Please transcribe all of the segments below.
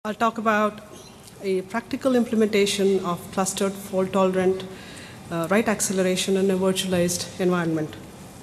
I'll talk about a practical implementation of clustered fault-tolerant write acceleration in a virtualized environment.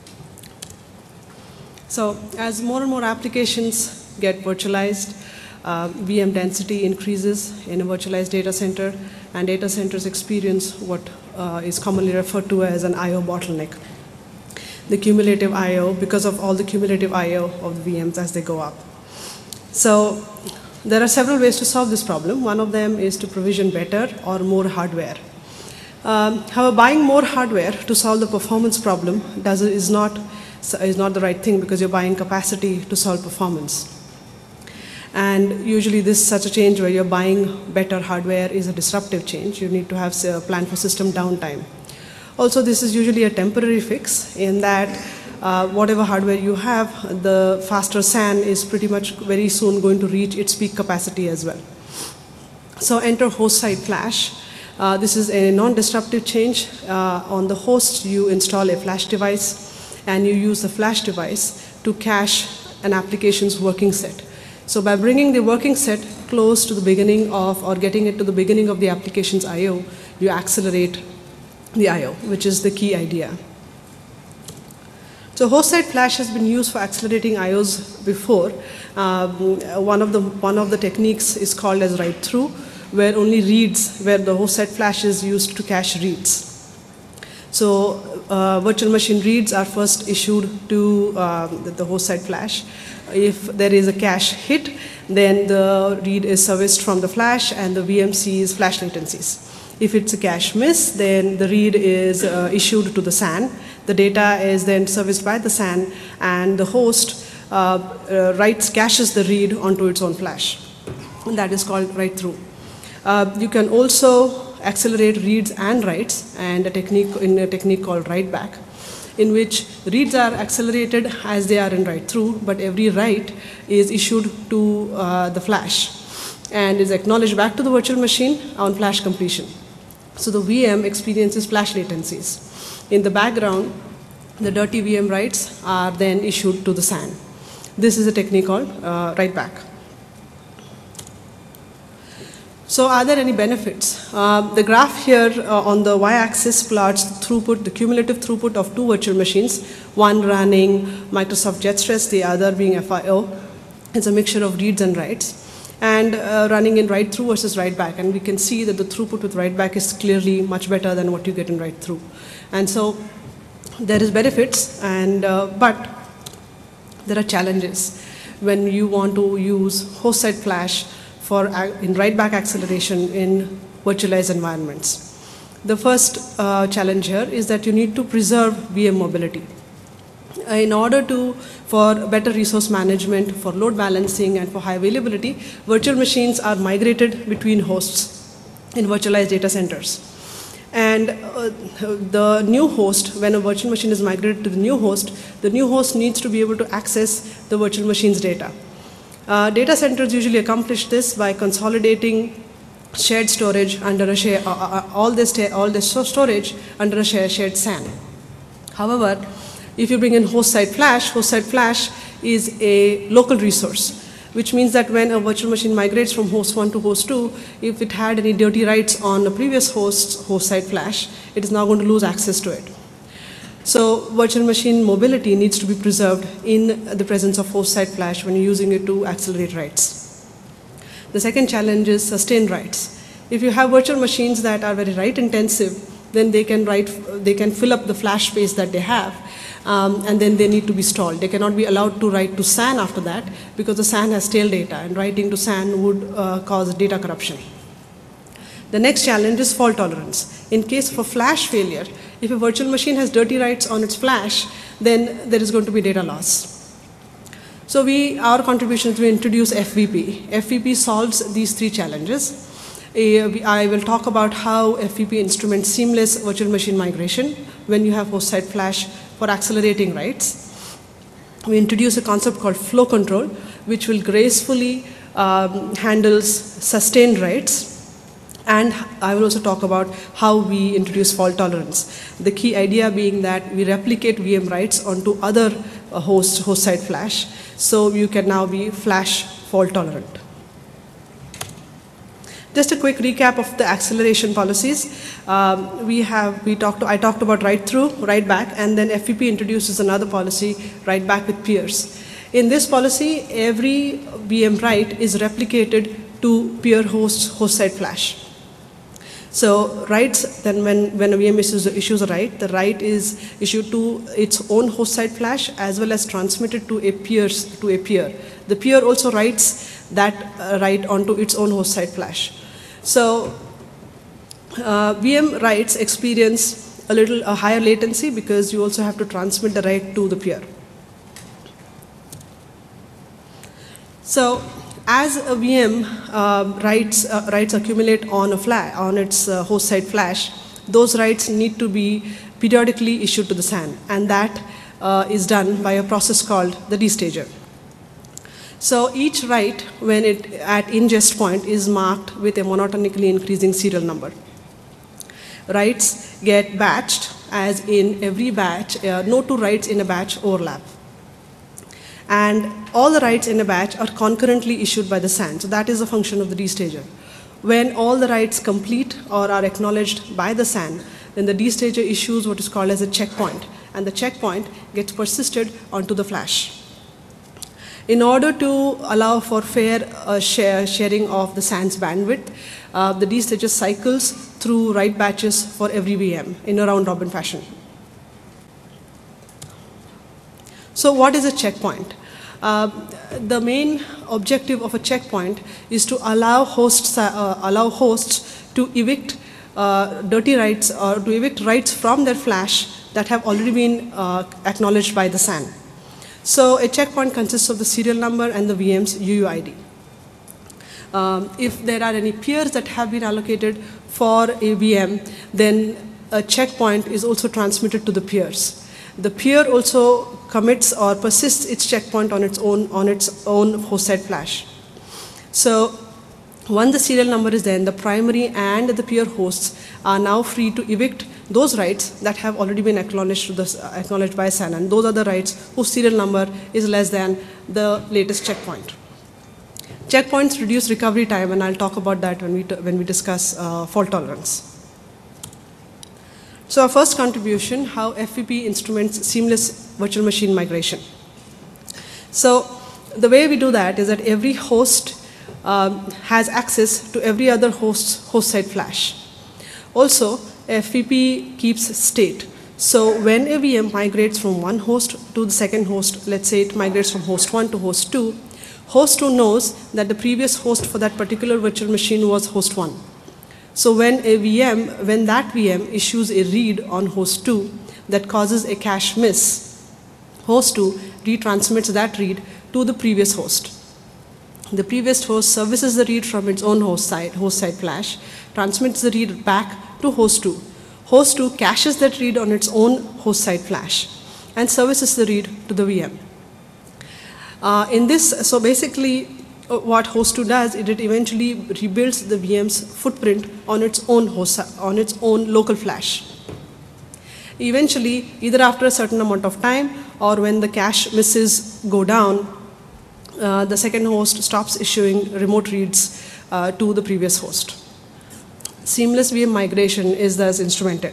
So as more and more applications get virtualized, VM density increases in a virtualized data center, and data centers experience what is commonly referred to as an I/O bottleneck. The cumulative I/O, because of all the cumulative I/O of the VMs as they go up. So there are several ways to solve this problem. One of them is to provision better or more hardware. However, buying more hardware to solve the performance problem is not the right thing, because you're buying capacity to solve performance. And usually such a change where you're buying better hardware is a disruptive change. You need to have a plan for system downtime. Also, this is usually a temporary fix in that whatever hardware you have, the faster SAN is pretty much very soon going to reach its peak capacity as well. So enter host side flash. This is a non-disruptive change. On the host, you install a flash device, and you use the flash device to cache an application's working set. So by bringing the working set close to the beginning of, or getting it to the beginning of the application's I/O, you accelerate the I/O, which is the key idea. So host-side flash has been used for accelerating I/Os before. One of the techniques is called as write-through, where only reads, where the host-side flash is used to cache reads. So virtual machine reads are first issued to the host-side flash. If there is a cache hit, then the read is serviced from the flash, and the VM sees flash latencies. If it's a cache miss, then the read is issued to the SAN. The data is then serviced by the SAN, and the host caches the read onto its own flash. And that is called write-through. You can also accelerate reads and writes, and a technique called write-back, in which reads are accelerated as they are in write-through, but every write is issued to the flash and is acknowledged back to the virtual machine on flash completion. So the VM experiences flash latencies. In the background, the dirty VM writes are then issued to the SAN. This is a technique called write-back. So are there any benefits? The graph here on the y-axis plots the cumulative throughput of two virtual machines, one running Microsoft JetStress, the other being FIO. It's a mixture of reads and writes, and running in write-through versus write-back. And we can see that the throughput with write-back is clearly much better than what you get in write-through. And so there is benefits, but there are challenges when you want to use host-side flash in write-back acceleration in virtualized environments. The first challenge here is that you need to preserve VM mobility. In order for better resource management, for load balancing, and for high availability, virtual machines are migrated between hosts in virtualized data centers. And the new host, when a virtual machine is migrated to the new host needs to be able to access the virtual machine's data. Data centers usually accomplish this by consolidating shared storage under all this storage under a shared SAN. However, if you bring in host-side flash is a local resource, which means that when a virtual machine migrates from host 1 to host 2, if it had any dirty writes on the previous host-side flash, it is now going to lose access to it. So virtual machine mobility needs to be preserved in the presence of host-side flash when you're using it to accelerate writes. The second challenge is sustained writes. If you have virtual machines that are very write intensive, then they can fill up the flash space that they have, and then they need to be stalled. They cannot be allowed to write to SAN after that, because the SAN has stale data, and writing to SAN would cause data corruption. The next challenge is fault tolerance. In case of a flash failure, if a virtual machine has dirty writes on its flash, then there is going to be data loss. So our contributions, we introduce FVP. FVP solves these three challenges. I will talk about how FVP instruments seamless virtual machine migration when you have host-side flash for accelerating writes. We introduce a concept called flow control, which will gracefully handle sustained writes. And I will also talk about how we introduce fault tolerance. The key idea being that we replicate VM writes onto other host-side flash, so you can now be flash fault tolerant. Just a quick recap of the acceleration policies. I talked about write through, write back, and then FVP introduces another policy, write back with peers. In this policy, every VM write is replicated to peer host side flash. So writes, then when a VM issues a write, the write is issued to its own host side flash as well as transmitted to a peer. The peer also writes that write onto its own host side flash. So VM writes experience a higher latency because you also have to transmit the write to the peer. So as a VM writes accumulate on its host side flash, those writes need to be periodically issued to the SAN, and that is done by a process called the destager. So each write, when it at ingest point, is marked with a monotonically increasing serial number. Writes get batched, as in every batch, no two writes in a batch overlap. And all the writes in a batch are concurrently issued by the SAN. So that is a function of the destager. When all the writes complete or are acknowledged by the SAN, then the destager issues what is called as a checkpoint, and the checkpoint gets persisted onto the flash. In order to allow for fair sharing of the SAN's bandwidth, the destager cycles through write batches for every VM in a round-robin fashion. So what is a checkpoint? The main objective of a checkpoint is to allow hosts to evict dirty writes or to evict writes from their flash that have already been acknowledged by the SAN. So a checkpoint consists of the serial number and the VM's UUID. If there are any peers that have been allocated for a VM, then a checkpoint is also transmitted to the peers. The peer also commits or persists its checkpoint on its own host side flash. So once the serial number is there, the primary and the peer hosts are now free to evict those writes that have already been acknowledged by SAN, and those are the writes whose serial number is less than the latest checkpoint. Checkpoints reduce recovery time, and I'll talk about that when we discuss fault tolerance. So our first contribution, how FVP instruments seamless virtual machine migration. So the way we do that is that every host has access to every other host's host side flash. Also, FVP keeps state. So when a VM migrates from one host to the second host, let's say it migrates from host 1 to host 2, host 2 knows that the previous host for that particular virtual machine was host 1. So when that VM issues a read on host 2 that causes a cache miss, host 2 retransmits that read to the previous host. The previous host services the read from its own host side flash, transmits the read back to host 2. Host 2 caches that read on its own host side flash and services the read to the VM. So basically, what host 2 does is it eventually rebuilds the VM's footprint on its own local flash. Eventually, either after a certain amount of time or when the cache misses go down, the second host stops issuing remote reads to the previous host. Seamless VM migration is thus instrumented.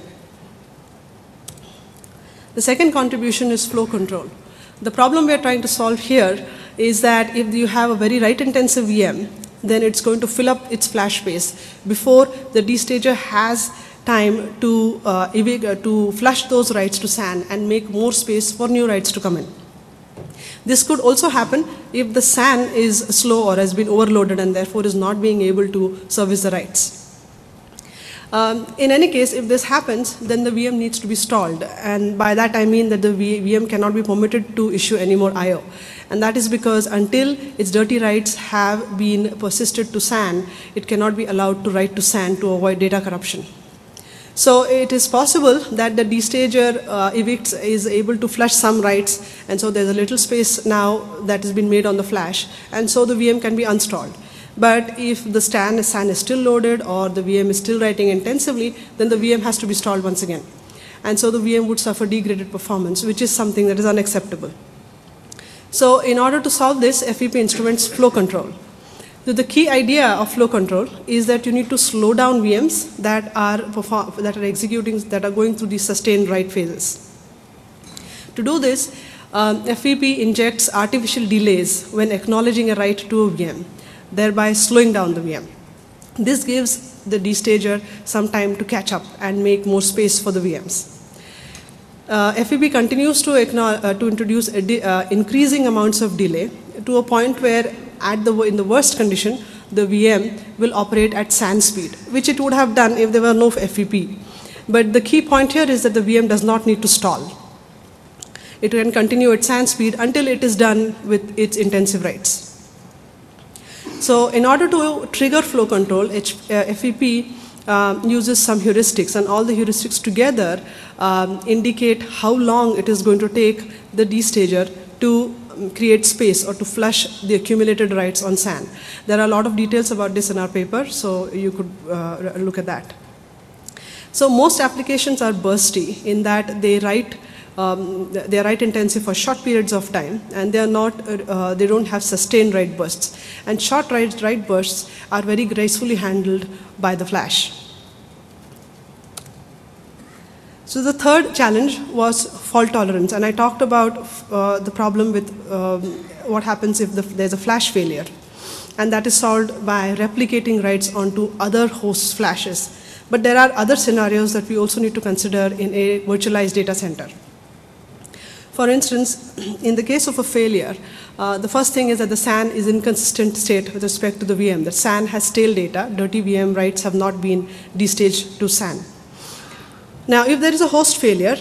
The second contribution is flow control. The problem we are trying to solve here is that if you have a very write-intensive VM, then it's going to fill up its flash space before the destager has time to flush those writes to SAN and make more space for new writes to come in. This could also happen if the SAN is slow or has been overloaded and therefore is not being able to service the writes. In any case, if this happens, then the VM needs to be stalled, and by that I mean that the VM cannot be permitted to issue any more I/O. And that is because until its dirty writes have been persisted to SAN, it cannot be allowed to write to SAN to avoid data corruption. So it is possible that the destager evicts is able to flush some writes, and so there's a little space now that has been made on the flash, and so the VM can be unstalled. But if the SAN is still loaded or the VM is still writing intensively, then the VM has to be stalled once again. And so the VM would suffer degraded performance, which is something that is unacceptable. So in order to solve this, FVP instruments flow control. So the key idea of flow control is that you need to slow down VMs that are going through these sustained write phases. To do this, FVP injects artificial delays when acknowledging a write to a VM, thereby slowing down the VM. This gives the destager some time to catch up and make more space for the VMs. FVP continues to introduce increasing amounts of delay to a point where in the worst condition, the VM will operate at SAN speed, which it would have done if there were no FVP. But the key point here is that the VM does not need to stall. It can continue at SAN speed until it is done with its intensive writes. So in order to trigger flow control, FVP uses some heuristics, and all the heuristics together indicate how long it is going to take the destager to create space or to flush the accumulated writes on SAN. There are a lot of details about this in our paper, so you could look at that. So most applications are bursty in that they are write intensive for short periods of time, and they don't have sustained write bursts. And short write bursts are very gracefully handled by the flash. So the third challenge was fault tolerance, and I talked about the problem with what happens if there's a flash failure, and that is solved by replicating writes onto other hosts' flashes. But there are other scenarios that we also need to consider in a virtualized data center. For instance, in the case of a failure, the first thing is that the SAN is in inconsistent state with respect to the VM. The SAN has stale data. Dirty VM writes have not been destaged to SAN. Now, if there is a host failure,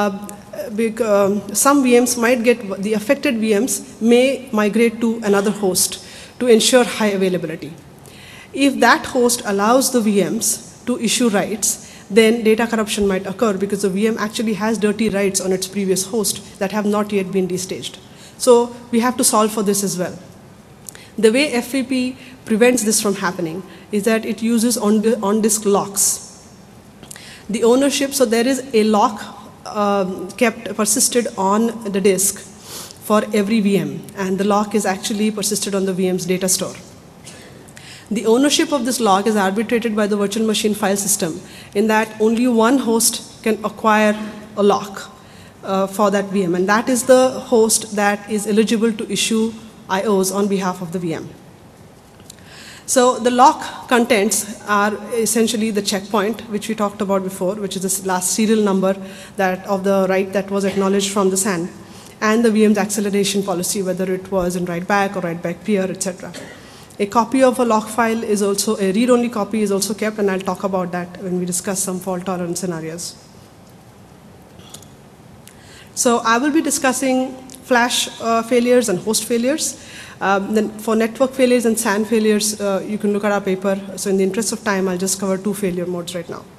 some VMs might get, the affected VMs may migrate to another host to ensure high availability. If that host allows the VMs to issue writes, then data corruption might occur because the VM actually has dirty writes on its previous host that have not yet been destaged. So we have to solve for this as well. The way FVP prevents this from happening is that it uses on-disk locks. The ownership, so there is a lock persisted on the disk for every VM, and the lock is actually persisted on the VM's data store. The ownership of this lock is arbitrated by the virtual machine file system, in that only one host can acquire a lock for that VM, and that is the host that is eligible to issue IOs on behalf of the VM. So the lock contents are essentially the checkpoint, which we talked about before, which is the last serial number of the write that was acknowledged from the SAN, and the VM's acceleration policy, whether it was in write back or write back peer, etc. A copy of a lock file is also, a read-only copy is also kept, and I'll talk about that when we discuss some fault tolerance scenarios. So I will be discussing flash failures and host failures. Then for network failures and SAN failures, you can look at our paper. So in the interest of time, I'll just cover 2 failure modes right now.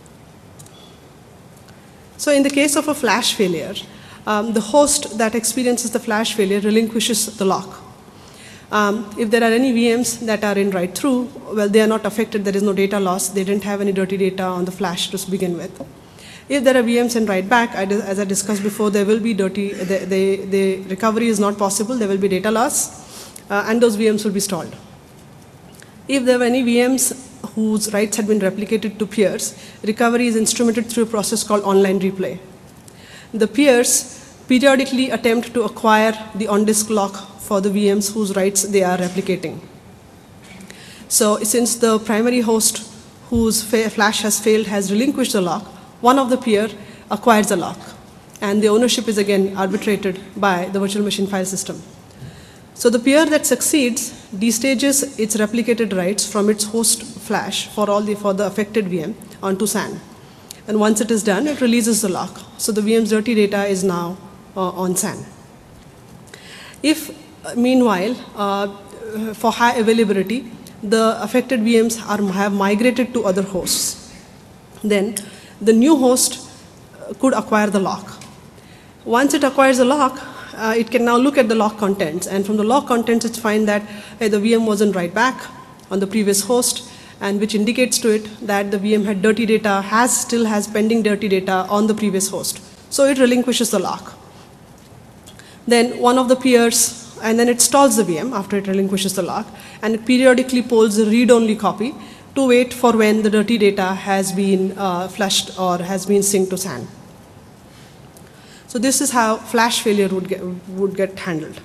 So in the case of a flash failure, the host that experiences the flash failure relinquishes the lock. If there are any VMs that are in write-through, well, they are not affected. There is no data loss. They didn't have any dirty data on the flash to begin with. If there are VMs in write-back, as I discussed before, there will be the recovery is not possible. There will be data loss, and those VMs will be stalled. If there were any VMs whose writes had been replicated to peers, recovery is instrumented through a process called online replay. The peers periodically attempt to acquire the on-disk lock for the VMs whose writes they are replicating. So since the primary host whose flash has failed has relinquished the lock, one of the peer acquires the lock, and the ownership is again arbitrated by the virtual machine file system. So the peer that succeeds destages its replicated writes from its host flash for the affected VM onto SAN. And once it is done, it releases the lock. So the VM's dirty data is now on SAN. If, meanwhile, for high availability, the affected VMs have migrated to other hosts, then the new host could acquire the lock. Once it acquires the lock, it can now look at the lock contents, and from the lock contents it's find that the VM wasn't write back on the previous host, and which indicates to it that the VM had dirty data, still has pending dirty data on the previous host. So it relinquishes the lock. Then one of the peers and then it stalls the VM after it relinquishes the lock, and it periodically polls the read-only copy to wait for when the dirty data has been flushed or has been synced to SAN. So this is how flash failure would get handled.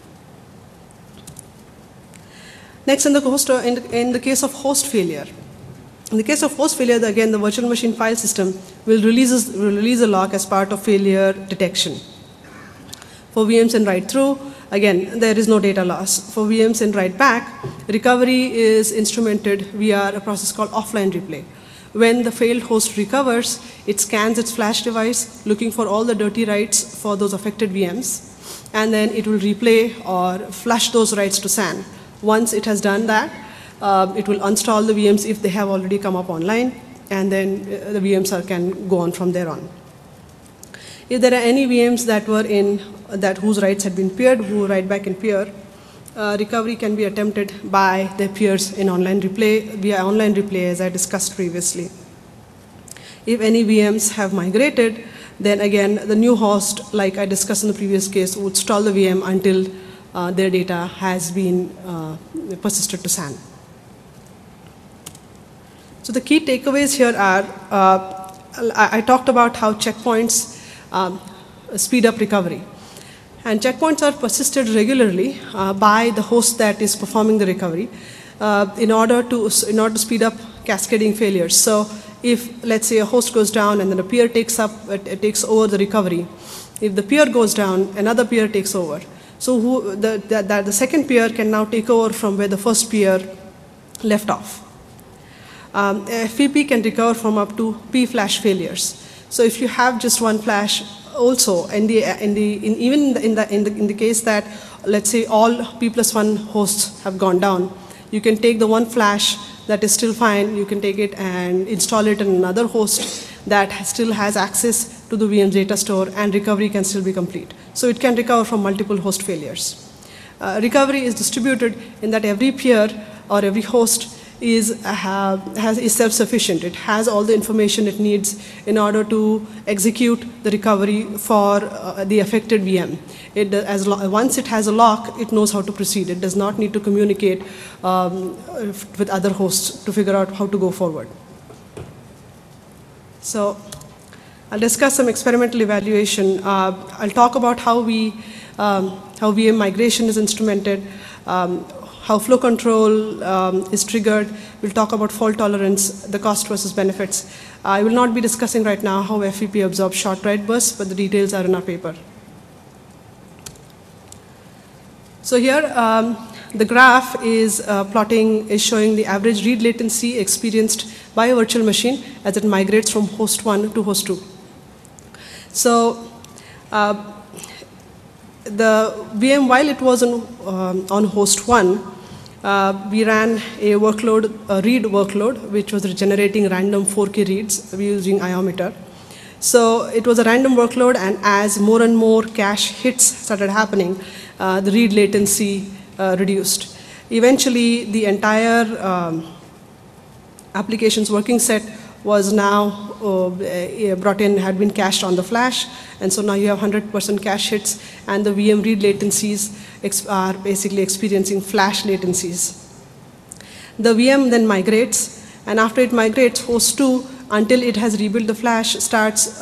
Next, in the case of host failure. In the case of host failure, again, the virtual machine file system will release a lock as part of failure detection. For VMs in write-through, again, there is no data loss. For VMs in write-back, recovery is instrumented via a process called offline replay. When the failed host recovers, it scans its flash device, looking for all the dirty writes for those affected VMs, and then it will replay or flush those writes to SAN. Once it has done that, it will uninstall the VMs if they have already come up online, and then the VMs can go on from there on. If there are any VMs that were whose writes had been peered, who write back in peer, recovery can be attempted by their peers in online replay, via online replay, as I discussed previously. If any VMs have migrated, then again, the new host, like I discussed in the previous case, would stall the VM until their data has been persisted to SAN. So the key takeaways here are, I talked about how checkpoints speed up recovery. And checkpoints are persisted regularly by the host that is performing the recovery in order to speed up cascading failures. So if, let's say, a host goes down and then a peer takes over the recovery, if the peer goes down, another peer takes over. So the second peer can now take over from where the first peer left off. FVP can recover from up to P flash failures. So if you have just one flash, also in the case that, let's say, all P+1 hosts have gone down, you can take the one flash that is still fine, you can take it and install it in another host that still has access to the VM's data store, and recovery can still be complete. So it can recover from multiple host failures. Recovery is distributed in that every peer or every host is self-sufficient. It has all the information it needs in order to execute the recovery for the affected VM. Once it has a lock, it knows how to proceed. It does not need to communicate with other hosts to figure out how to go forward. So I'll discuss some experimental evaluation. I'll talk about how VM migration is instrumented, how flow control is triggered. We'll talk about fault tolerance, the cost versus benefits. I will not be discussing right now how FVP absorbs short write bursts, but the details are in our paper. So here, the graph is showing the average read latency experienced by a virtual machine as it migrates from host 1 to host 2. So the VM, while it was on host 1, we ran a read workload, which was generating random 4K reads using Iometer. So it was a random workload, and as more and more cache hits started happening, the read latency reduced. Eventually, the entire application's working set was now brought in, had been cached on the flash, and so now you have 100% cache hits, and the VM read latencies are basically experiencing flash latencies. The VM then migrates, and after it migrates, host 2, until it has rebuilt the flash, starts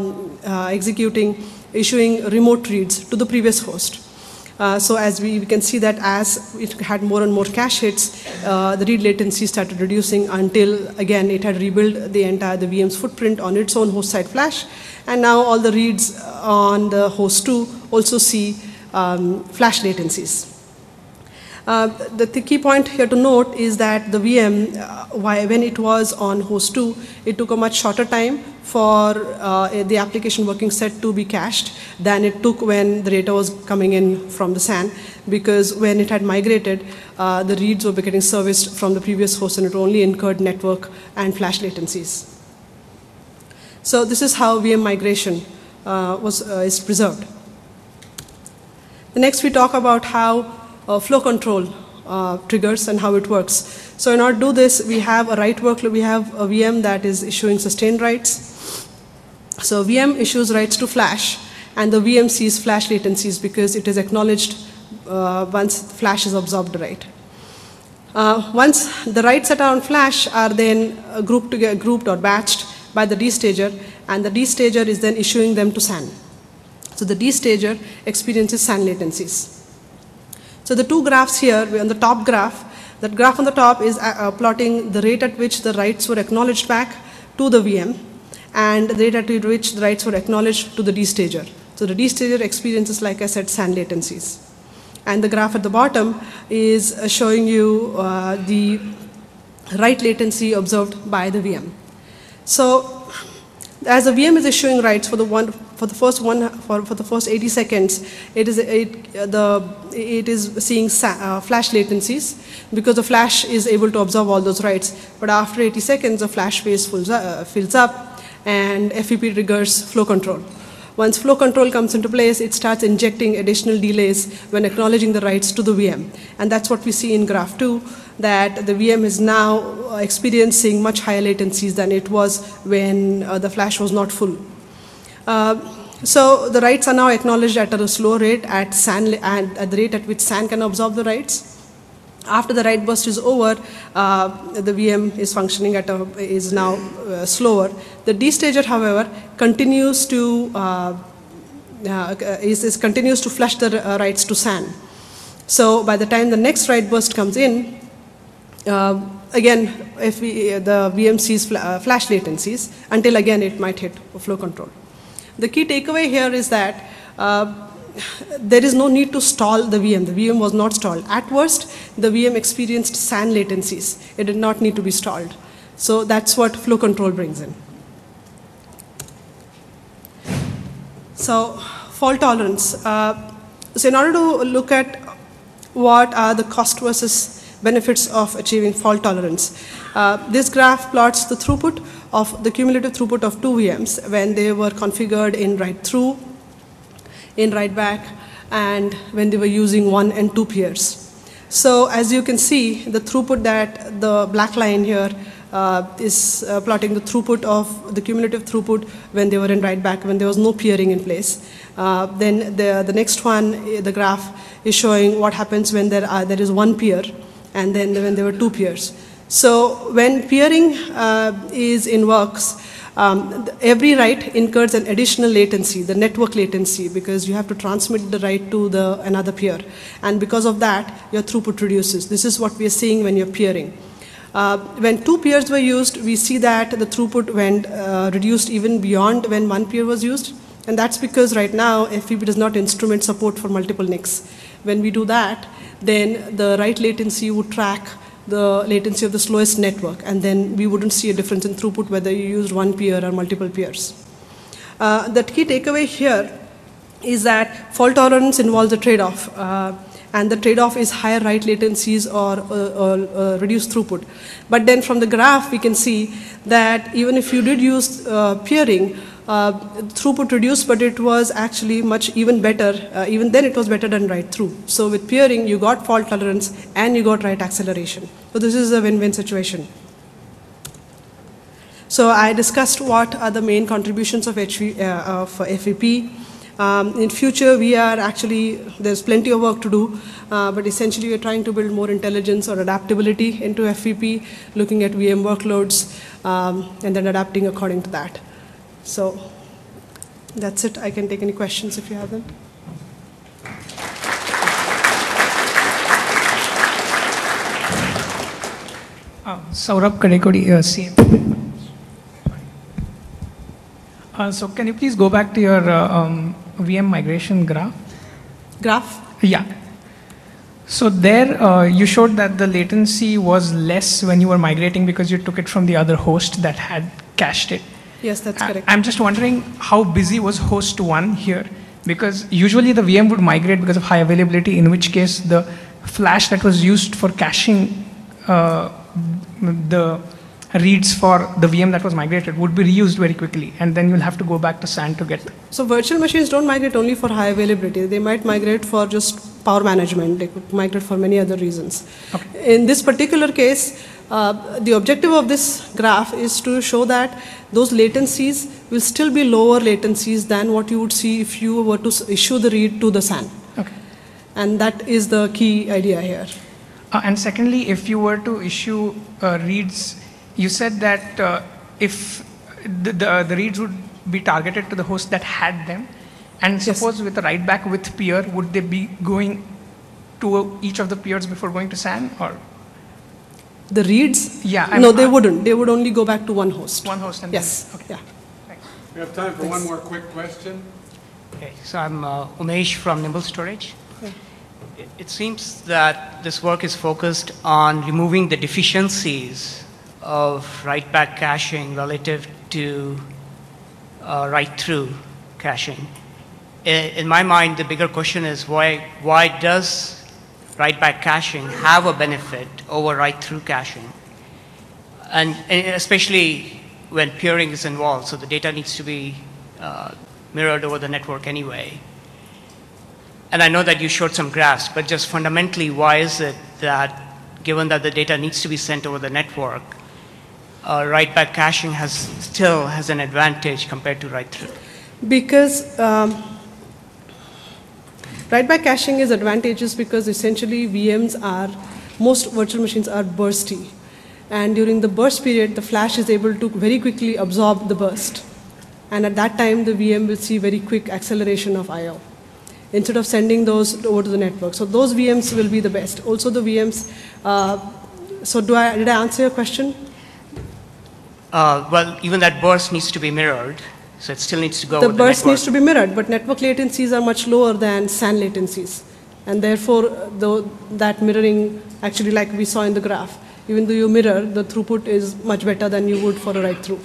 issuing remote reads to the previous host. So as we can see that as it had more and more cache hits, the read latency started reducing until, again, it had rebuilt the VM's footprint on its own host side flash, and now all the reads on the host 2 also see flash latencies. The key point here to note is that the VM, when it was on host 2, it took a much shorter time for the application working set to be cached than it took when the data was coming in from the SAN, because when it had migrated, the reads were getting serviced from the previous host, and it only incurred network and flash latencies. So this is how VM migration is preserved. The next we talk about how flow control triggers and how it works. So in order to do this, we have a write workload. We have a VM that is issuing sustained writes. So VM issues writes to flash, and the VM sees flash latencies because it is acknowledged once flash is absorbed the write. Once the writes that are on flash are then grouped or batched by the destager, and the destager is then issuing them to SAN. So the destager experiences SAN latencies. So the two graphs here, on the top graph, that graph on the top is plotting the rate at which the writes were acknowledged back to the VM, and the rate at which the writes were acknowledged to the destager. So the destager experiences, like I said, SAN latencies. And the graph at the bottom is showing you the write latency observed by the VM. So as the VM is issuing writes for the first 80 seconds, it is seeing flash latencies because the flash is able to absorb all those writes. But after 80 seconds, the flash space fills up, and FEP triggers flow control. Once flow control comes into place, it starts injecting additional delays when acknowledging the writes to the VM. And that's what we see in graph 2, that the VM is now experiencing much higher latencies than it was when the flash was not full. So the writes are now acknowledged at a slow rate at SAN, and at the rate at which SAN can absorb the writes. After the write burst is over, the VM is functioning is now slower. The destager, however, continues to continues to flush the writes to SAN. So by the time the next write burst comes in, again, the VM sees flash latencies until again it might hit flow control. The key takeaway here is that there is no need to stall the VM. The VM was not stalled. At worst, the VM experienced SAN latencies. It did not need to be stalled. So that's what flow control brings in. So fault tolerance. So in order to look at what are the cost versus benefits of achieving fault tolerance, this graph plots the throughput of the cumulative throughput of two VMs when they were configured in write through, in write back, and when they were using 1 and 2 peers. So as you can see, the throughput that the black line here is plotting the throughput of the cumulative throughput when they were in write back, when there was no peering in place. Then the next one, the graph is showing what happens when there is 1 peer, and then when there were 2 peers. So when peering is in works, every write incurs an additional latency, the network latency, because you have to transmit the write to another peer. And because of that, your throughput reduces. This is what we are seeing when you're peering. When 2 peers were used, we see that the throughput went reduced even beyond when 1 peer was used. And that's because right now, FEP does not instrument support for multiple NICs. When we do that, then the write latency would track the latency of the slowest network, and then we wouldn't see a difference in throughput whether you used 1 peer or multiple peers. The key takeaway here is that fault tolerance involves a trade-off, and the trade-off is higher write latencies or reduced throughput. But then from the graph, we can see that even if you did use peering, throughput reduced, but it was actually even better. Even then, it was better than write through. So with peering, you got fault tolerance and you got write acceleration. So this is a win-win situation. So I discussed what are the main contributions of FEP. In future, there's plenty of work to do, but essentially we're trying to build more intelligence or adaptability into FEP, looking at VM workloads, and then adapting according to that. So that's it. I can take any questions if you have them. Saurabh Kadekodi, CM. So can you please go back to your VM migration graph? Graph? Yeah. So there you showed that the latency was less when you were migrating because you took it from the other host that had cached it. Yes, that's correct. I'm just wondering how busy was host 1 here? Because usually the VM would migrate because of high availability, in which case the flash that was used for caching the reads for the VM that was migrated would be reused very quickly, and then you'll have to go back to SAN to get them. So virtual machines don't migrate only for high availability. They might migrate for just power management. They could migrate for many other reasons. Okay. In this particular case, the objective of this graph is to show that those latencies will still be lower latencies than what you would see if you were to issue the read to the SAN. Okay. And that is the key idea here. And secondly, if you were to issue reads, you said that if the reads would be targeted to the host that had them, and suppose with a write back with peer, would they be going to each of the peers before going to SAN, or? The reads? Yeah. No, they wouldn't. They would only go back to one host. One host and yes. Then, okay. Yeah. Thanks. We have time for one more quick question. Okay, so I'm Umesh from Nimble Storage. It seems that this work is focused on removing the deficiencies of write-back caching relative to write-through caching. In my mind, the bigger question is why does write-back caching have a benefit over write-through caching? And especially when peering is involved, so the data needs to be mirrored over the network anyway. And I know that you showed some graphs, but just fundamentally, why is it that, given that the data needs to be sent over the network, write-back caching still has an advantage compared to write-through? Because write-back caching is advantageous because essentially most virtual machines are bursty. And during the burst period, the flash is able to very quickly absorb the burst. And at that time, the VM will see very quick acceleration of I/O, instead of sending those over to the network. So those VMs will be the best. Also the VMs, so did I answer your question? Well, even that burst needs to be mirrored, so it still needs to go over the network. The burst needs to be mirrored, but network latencies are much lower than SAN latencies. And therefore, that mirroring, actually like we saw in the graph, even though you mirror, the throughput is much better than you would for a write-through.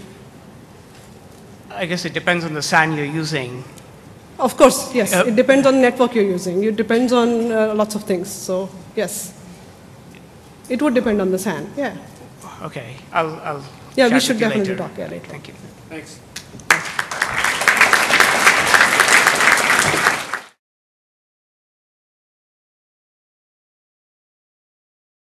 I guess it depends on the SAN you're using. Of course, yes. It depends on the network you're using. It depends on lots of things. So, yes. It would depend on the SAN, yeah. Okay. I'll Yeah, chat we should with you definitely later. talk later. Thank you. Thanks.